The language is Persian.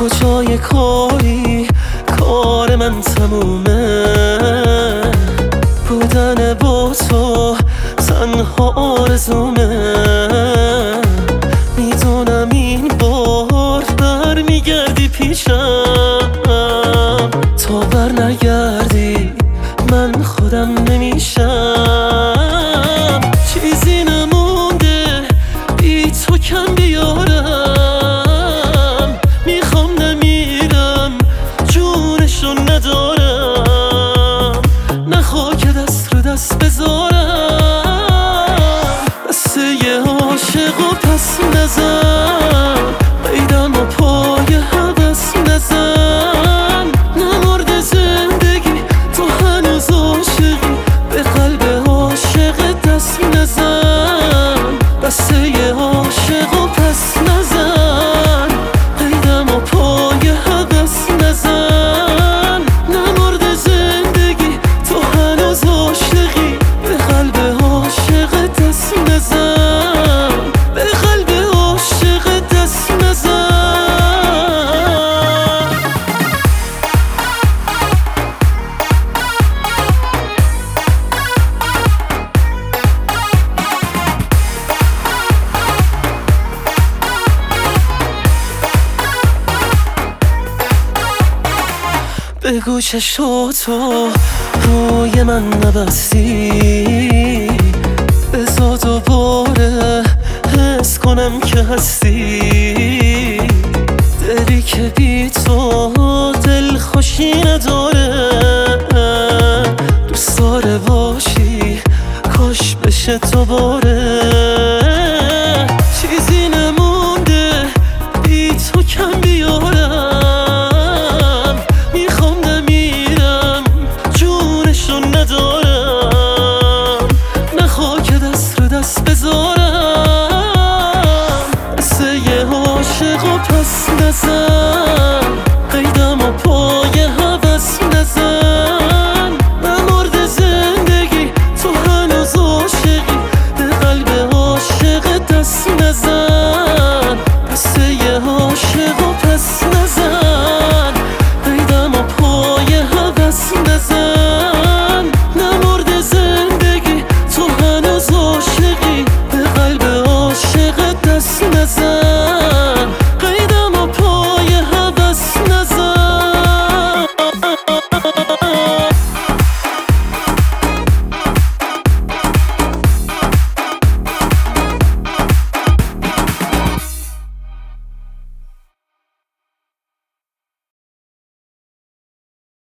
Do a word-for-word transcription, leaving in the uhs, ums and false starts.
کجای کاری کار من تمومه، بودن با تو تنها آرزومه. میدونم این بار بر میگردی پیشم، تا بر نگردی من خودم نمیشم. چیزی نمونده بی تو کم بیارم، میخوام نمیرم جونشو ندارم، نه خاک دست رو دست بذارم. دسته یه عاشق و پس نزن، قیدم و پای حوث نزن. نمرد زندگی تو هنوز عاشقی، به قلب عاشق دست نزن. دسته یه عاشق و پس نزن، قیدم و پای حوث نزن. نمرد زندگی تو هنوز عاشقی، به قلب عاشق دست نزن، به قلب عاشق دست نزن. بگو چشاتو روی من نبستی، بذار دوباره حس کنم که هستی. دلی که بی تو دل خوشی نداره، دوست داره باشی کاش بشه دوباره.